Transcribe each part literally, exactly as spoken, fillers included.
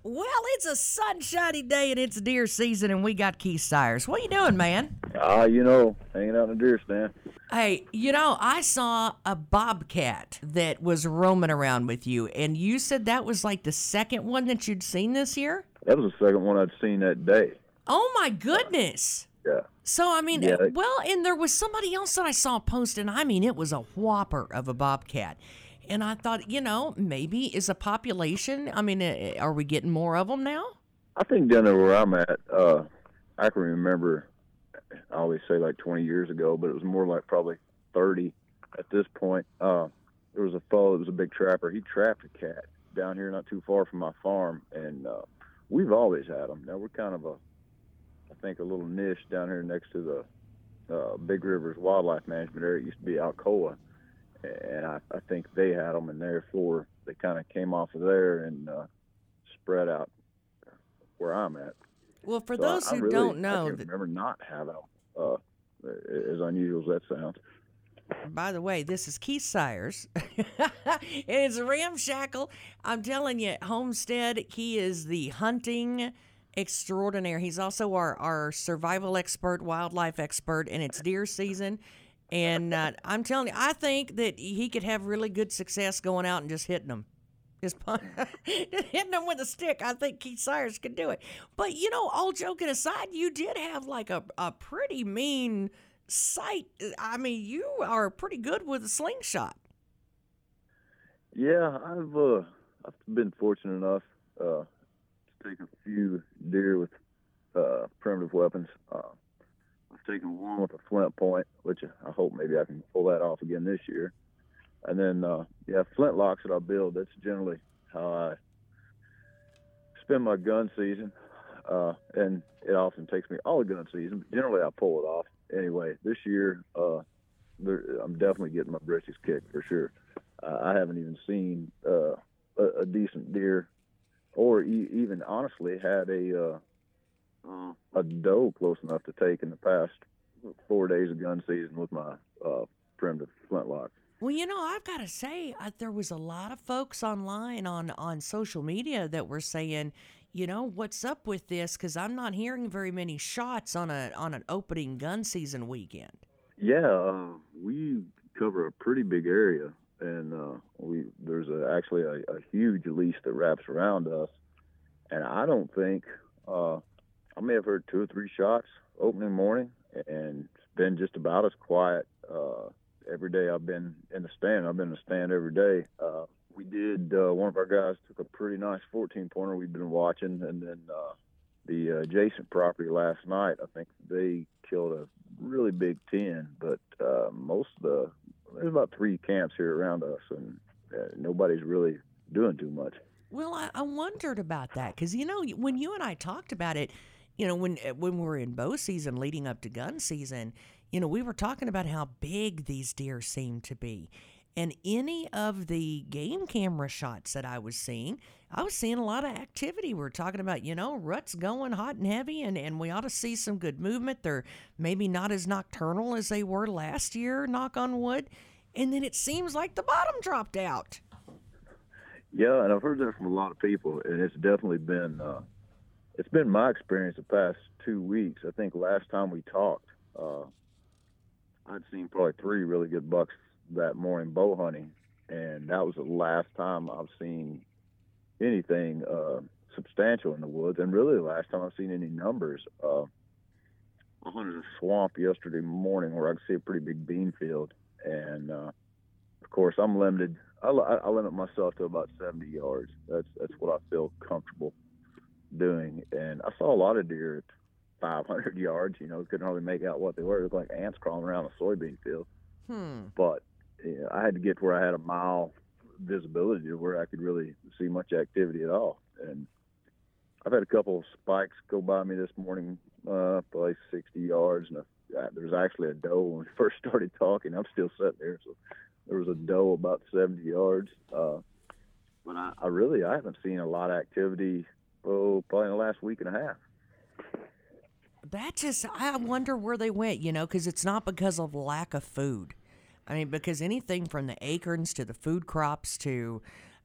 Well, it's a sunshiny day and it's deer season, and we got Keith Sires. What you doing, man? Ah, uh, you know, hanging out in the deer stand. Hey, you know, I saw a bobcat that was roaming around with you, and you said that was like the second one that you'd seen this year? That was the second one I'd seen that day. Oh, my goodness. Yeah. So, I mean, Yeah. well, and there was somebody else that I saw post, and I mean, it was a whopper of a bobcat. And I thought, you know, maybe is a population, I mean, uh, are we getting more of them now? I think down there where I'm at, uh, I can remember, I always say like twenty years ago, but it was more like probably thirty at this point. Uh, there was a fellow that was a big trapper. He trapped a cat down here not too far from my farm, and uh, we've always had them. Now, we're kind of a, I think, a little niche down here next to the uh, Big Rivers Wildlife Management area. It used to be Alcoa. And I, I think they had them, and therefore they kind of came off of there and uh, spread out where I'm at. Well, for so those I, I who really, don't know, I can't remember not having them. Uh, as unusual as that sounds. By the way, this is Keith Sires. And it's ramshackle. I'm telling you, Homestead, he is the hunting extraordinaire. He's also our, our survival expert, wildlife expert, and it's deer season. And uh, I'm telling you, I think that he could have really good success going out and just hitting them. Just, just hitting them with a stick. I think Keith Sires could do it. But, you know, all joking aside, you did have like a, a pretty mean sight. I mean, you are pretty good with a slingshot. Yeah, I've uh, I've been fortunate enough uh, to take a few deer with uh, primitive weapons. Uh, I've taken one with a flint point, which I hope maybe I can pull that off again this year. And then, uh, yeah, flintlocks that I build, that's generally how I spend my gun season. Uh, and it often takes me all the gun season, but generally I pull it off. Anyway, this year, uh, there, I'm definitely getting my britches kicked for sure. Uh, I haven't even seen uh, a, a decent deer or e- even honestly had a uh, Uh, a doe close enough to take in the past four days of gun season with my uh, primitive flintlock. Well, you know, I've got to say, uh, there was a lot of folks online on, on social media that were saying, you know, what's up with this? Because I'm not hearing very many shots on a on an opening gun season weekend. Yeah, uh, we cover a pretty big area, and uh, we there's a, actually a, a huge leash that wraps around us, and I don't think. Uh, I may have heard two or three shots opening morning, and it's been just about as quiet uh, every day I've been in the stand. I've been in the stand every day. Uh, we did, uh, one of our guys took a pretty nice fourteen-pointer we've been watching, and then uh, the uh, adjacent property last night, I think they killed a really big ten, but uh, most of the, there's about three camps here around us, and uh, nobody's really doing too much. Well, I, I wondered about that because, you know, when you and I talked about it, you know, when when we were in bow season leading up to gun season, you know, we were talking about how big these deer seem to be. And any of the game camera shots that I was seeing, I was seeing a lot of activity. We were talking about, you know, rut's going hot and heavy, and, and we ought to see some good movement. They're maybe not as nocturnal as they were last year, knock on wood. And then it seems like the bottom dropped out. Yeah, and I've heard that from a lot of people, and it's definitely been uh, it's been my experience the past two weeks. I think last time we talked, uh, I'd seen probably three really good bucks that morning bow hunting, and that was the last time I've seen anything uh, substantial in the woods, and really the last time I've seen any numbers. Uh, I hunted a swamp yesterday morning where I could see a pretty big bean field, and uh, of course I'm limited. I, I limit myself to about seventy yards. That's that's what I feel comfortable doing. And I saw a lot of deer at five hundred yards. You know, couldn't hardly make out what they were. It looked like ants crawling around a soybean field. Hmm. But you know, I had to get to where I had a mile visibility to where I could really see much activity at all. And I've had a couple of spikes go by me this morning, uh, probably sixty yards. And a, uh, there was actually a doe when we first started talking. I'm still sitting there, so there was a doe about seventy yards. Uh, but I, I really, I haven't seen a lot of activity, oh, probably in the last week and a half. That just, I wonder where they went, you know, because it's not because of lack of food. I mean, because anything from the acorns to the food crops to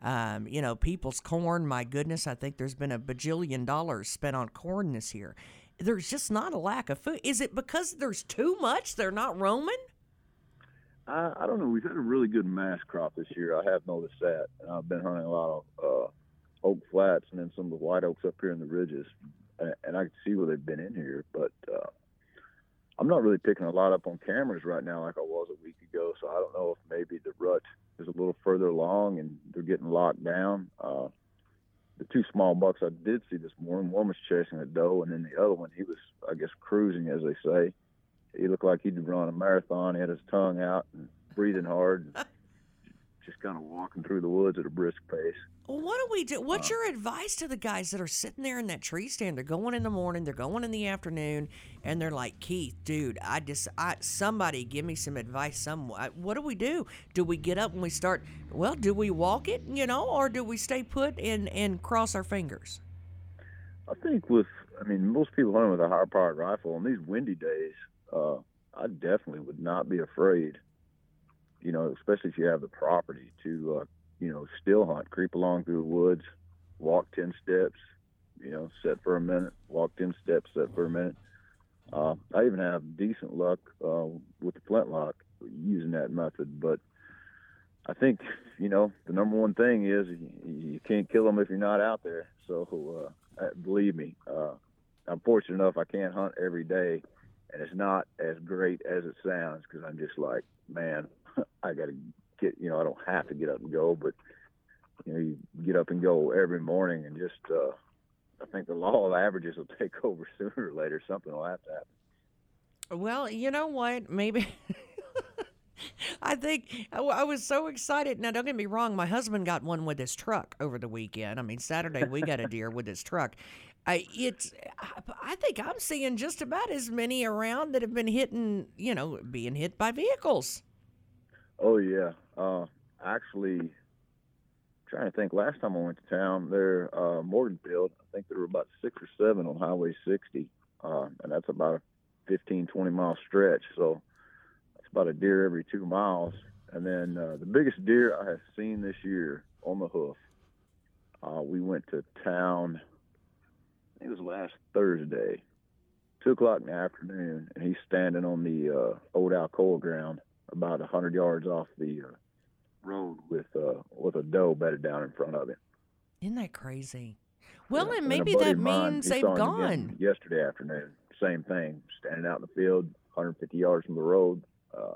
Um, you know, people's corn, my goodness, I think there's been a bajillion dollars spent on corn this year. There's just not a lack of food. Is it because there's too much? They're not roaming? I, I don't know. We've had a really good mass crop this year. I have noticed that. And I've been hunting a lot of uh, oak flats and then some of the white oaks up here in the ridges. And, and I can see where they've been in here. But uh, I'm not really picking a lot up on cameras right now like I was a week ago. So I don't know if maybe the rut is a little further along and they're getting locked down. Uh, the two small bucks I did see this morning, one was chasing a doe, and then the other one, he was, I guess, cruising, as they say. He looked like he'd run a marathon. He had his tongue out and breathing hard, and just kind of walking through the woods at a brisk pace. Well, what do we do? What's Uh, your advice to the guys that are sitting there in that tree stand? They're going in the morning, they're going in the afternoon, and they're like, Keith, dude, I just, I somebody give me some advice. Some, what do we do? Do we get up and we start? Well, do we walk it, you know, or do we stay put and and cross our fingers? I think with, I mean, most people hunting with a high-powered rifle on these windy days, uh, I definitely would not be afraid, you know, especially if you have the property to, uh, you know, still hunt, creep along through the woods, walk ten steps, you know, set for a minute, walk ten steps, set for a minute. Uh, I even have decent luck uh, with the flintlock using that method. But I think, you know, the number one thing is you, you can't kill them if you're not out there. So uh, believe me, uh, I'm fortunate enough I can't hunt every day. And it's not as great as it sounds because I'm just like, man, I got to get, you know, I don't have to get up and go, but, you know, you get up and go every morning and just, uh, I think the law of averages will take over sooner or later. Something will have to happen. Well, you know what? Maybe. I think I, I was so excited. Now, don't get me wrong. My husband got one with his truck over the weekend. I mean, Saturday we got a deer with his truck. I, it's, I think I'm seeing just about as many around that have been hitting, you know, being hit by vehicles. Oh, yeah. Uh, actually, trying to think, last time I went to town there, uh, Morganfield, I think there were about six or seven on Highway sixty, uh, and that's about a fifteen, twenty mile stretch. So that's about a deer every two miles. And then uh, the biggest deer I have seen this year on the hoof, uh, we went to town, I think it was last Thursday, two o'clock in the afternoon, and he's standing on the uh, old Alcoa ground about one hundred yards off the uh, road with uh, with a doe bedded down in front of him. Isn't that crazy? Well, Yeah. and a maybe buddy that of mine, means he they've saw him again gone. yesterday afternoon, same thing, standing out in the field, one hundred fifty yards from the road, uh,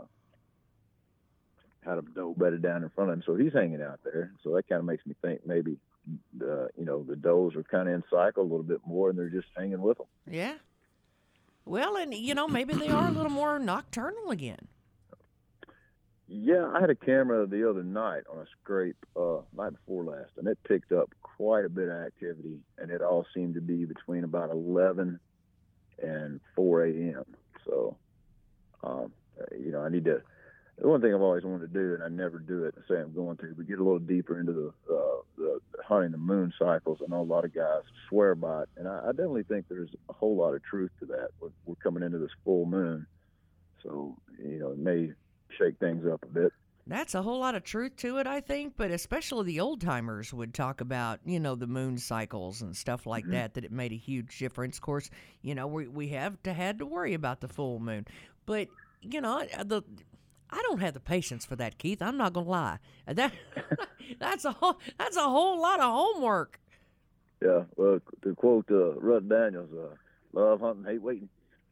had a doe bedded down in front of him, so he's hanging out there. So that kind of makes me think maybe, uh, you know, the does are kind of in cycle a little bit more, and they're just hanging with them. Yeah. Well, and, you know, maybe they are a little more nocturnal again. Yeah, I had a camera the other night on a scrape, uh, night before last, and it picked up quite a bit of activity, and it all seemed to be between about eleven and four a.m. So, um, you know, I need to, the one thing I've always wanted to do, and I never do it, and say I'm going to, but get a little deeper into the, uh, the hunting the moon cycles. I know a lot of guys swear by it, and I, I definitely think there's a whole lot of truth to that. We're, we're coming into this full moon, so, you know, it may shake things up a bit. That's a whole lot of truth to it, I think, but especially the old timers would talk about, you know, the moon cycles and stuff like Mm-hmm. that, that it made a huge difference. Of course, you know, we, we have to had to worry about the full moon. But, you know, the I don't have the patience for that, Keith. I'm not gonna lie. That that's a whole that's a whole lot of homework. Yeah, well, to quote uh, Rudd Daniels, uh, love hunting, hate waiting.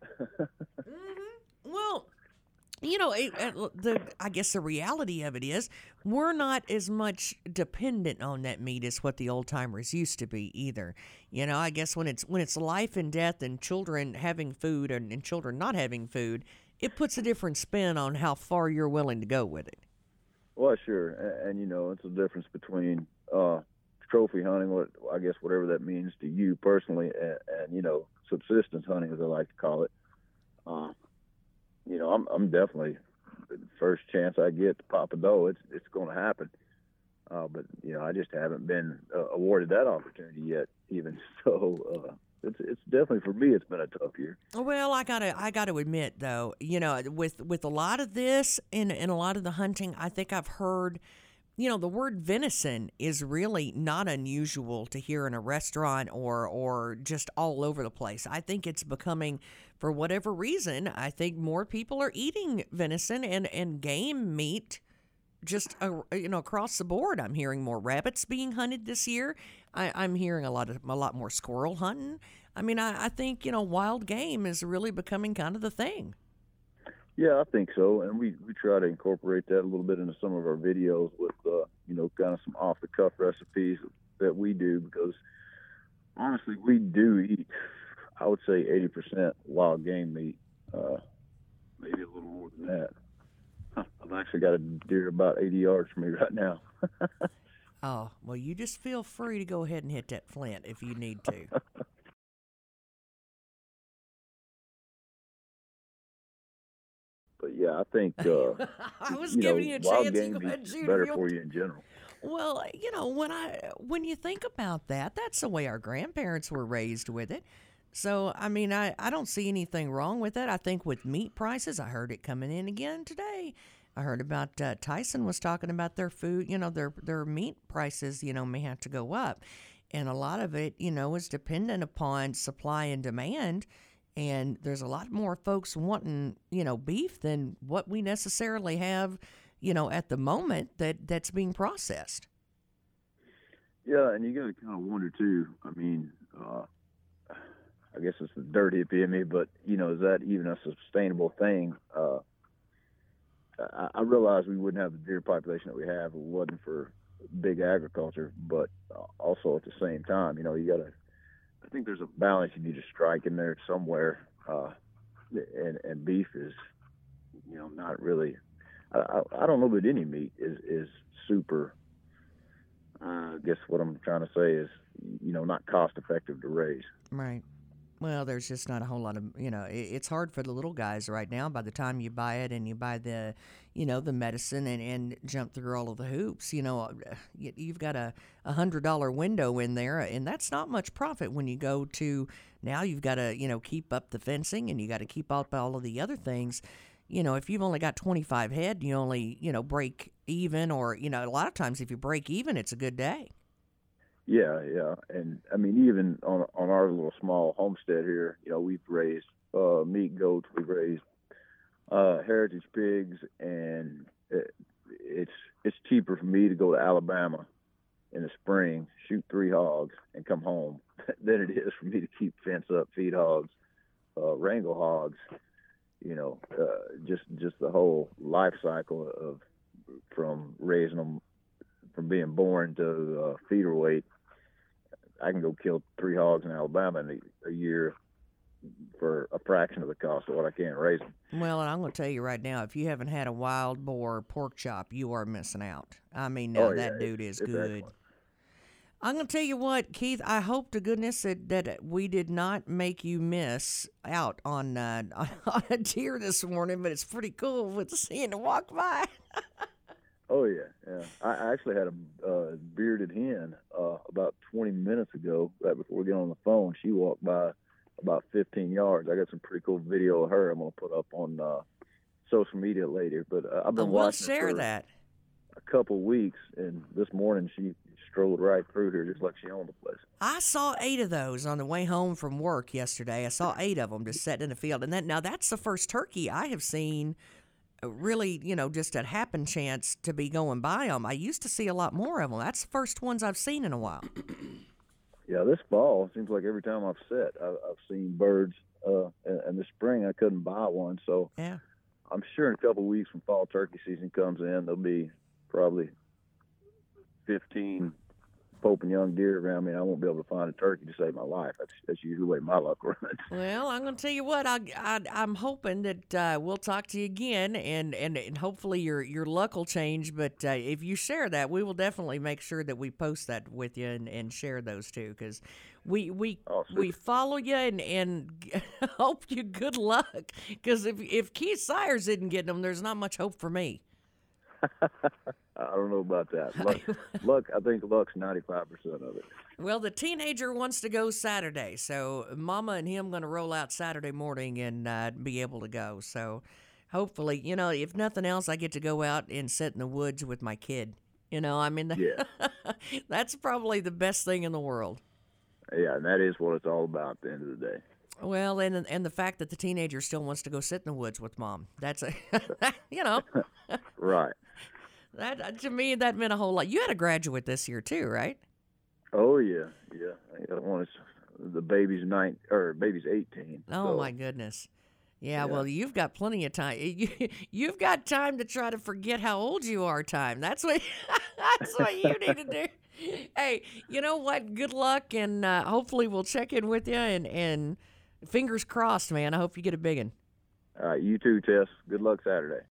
Mm-hmm. Well, you know, it, it, the I guess the reality of it is we're not as much dependent on that meat as what the old timers used to be either. You know, I guess when it's when it's life and death and children having food and, and children not having food, it puts a different spin on how far you're willing to go with it. Well, sure, and, and you know, it's a difference between uh, trophy hunting, what I guess whatever that means to you personally, and, and you know, subsistence hunting, as I like to call it. Uh, you know, I'm I'm definitely the first chance I get to pop a doe, it's it's going to happen. Uh, but you know, I just haven't been uh, awarded that opportunity yet. Even so, uh, it's it's definitely for me. It's been a tough year. Well, I gotta I gotta admit though, you know, with with a lot of this and and a lot of the hunting, I think I've heard you know, the word venison is really not unusual to hear in a restaurant or or just all over the place. I think it's becoming, for whatever reason, I think more people are eating venison and, and game meat just uh, you know across the board. I'm hearing more rabbits being hunted this year. I, I'm hearing a lot of a lot more squirrel hunting. I mean, I, I think you know wild game is really becoming kind of the thing. Yeah, I think so, and we, we try to incorporate that a little bit into some of our videos with, uh, you know, kind of some off-the-cuff recipes that we do, because honestly, we do eat, I would say, eighty percent wild game meat, uh, maybe a little more than that. Huh, I've actually got a deer about eighty yards from me right now. Oh, well, you just feel free to go ahead and hit that flint if you need to. But yeah, I think uh, I was you giving know, you a wild chance. You game go ahead and meat is shoot better if you for want. you in general. Well, you know, when I when you think about that, that's the way our grandparents were raised with it. So, I mean, I, I don't see anything wrong with it. I think with meat prices, I heard it coming in again today. I heard about uh, Tyson was talking about their food, you know, their their meat prices, you know, may have to go up. And a lot of it, you know, is dependent upon supply and demand. And there's a lot more folks wanting, you know, beef than what we necessarily have, you know, at the moment that that's being processed. Yeah, and you got to kind of wonder too. I mean, uh, I guess it's the dirt hippie in me, but you know, is that even a sustainable thing? Uh, I, I realize we wouldn't have the deer population that we have if it wasn't for big agriculture, but also at the same time, you know, you got to. I think there's a balance you need to strike in there somewhere, uh, and and beef is, you know, not really. I, I, I don't know that any meat is is super. Uh, I guess what I'm trying to say is, you know, not cost effective to raise. Right. Well, there's just not a whole lot of, you know, it, it's hard for the little guys right now. By the time you buy it and you buy the, you know, the medicine and, and jump through all of the hoops, you know, you, you've got a a hundred dollar window in there, and that's not much profit when you go to now. You've got to, you know, keep up the fencing and you got to keep up all of the other things. You know, if you've only got twenty-five head, you only, you know, break even, or you know, a lot of times if you break even, it's a good day. Yeah, yeah, and I mean, even on on our little small homestead here, you know, we've raised uh, meat goats, we've raised uh, heritage pigs, and it, it's it's cheaper for me to go to Alabama in the spring, shoot three hogs, and come home than it is for me to keep fence up, feed hogs, uh, wrangle hogs. You know, uh, just just the whole life cycle of from raising them, from being born to uh, feeder weight. I can go kill three hogs in Alabama in a, a year for a fraction of the cost of what I can raise them. Well, and I'm going to tell you right now, if you haven't had a wild boar pork chop, you are missing out. I mean, now Oh, yeah, that dude is it's good. excellent. I'm going to tell you what, Keith, I hope to goodness that, that we did not make you miss out on, uh, on a deer this morning, but it's pretty cool with seeing it walk by. Oh, yeah, yeah. I I actually had a uh, bearded hen uh, about twenty minutes ago, right before we get on the phone. She walked by about fifteen yards. I got some pretty cool video of her I'm going to put up on uh, social media later. But uh, I've been Oh, we'll watching her share for that. a couple weeks, and this morning she strolled right through here just like she owned the place. I saw eight of those on the way home from work yesterday. I saw eight of them just sitting in the field. And that, now that's the first turkey I have seen really, you know, just a happen chance to be going by them. I used to see a lot more of them. That's the first ones I've seen in a while. Yeah, this fall, it seems like every time I've set, I've, I've seen birds. Uh, and, and this spring, I couldn't buy one. So Yeah. I'm sure in a couple of weeks when fall turkey season comes in, there'll be probably fifteen pope and young deer around me, and I won't be able to find a turkey to save my life. That's, that's usually the way my luck runs. Well, I'm going to tell you what. I, I I'm hoping that uh, we'll talk to you again, and, and, and hopefully your your luck will change. But uh, if you share that, we will definitely make sure that we post that with you and, and share those too, because we we Oh, we follow you and and hope you good luck. Because if if Keith Sires isn't getting them, there's not much hope for me. I don't know about that. Luck, luck I think luck's ninety-five percent of it. Well, the teenager wants to go Saturday, so Mama and him going to roll out Saturday morning and uh, be able to go. So hopefully, you know, if nothing else, I get to go out and sit in the woods with my kid. You know, I mean, Yeah. that's probably the best thing in the world. Yeah, and that is what it's all about at the end of the day. Well, and and the fact that the teenager still wants to go sit in the woods with mom. That's a, you know, Right. that to me that meant a whole lot. You had a graduate this year too, right? Oh yeah, yeah. I got one. Is the baby's nine or baby's eighteen. Oh so, my goodness. Yeah, Yeah. well, you've got plenty of time. You, you've got time to try to forget how old you are. Time. That's what. That's what you need to do. Hey, you know what? Good luck, and uh, hopefully we'll check in with you. And and fingers crossed, man. I hope you get a big one. All right, you too, Tess. Good luck Saturday.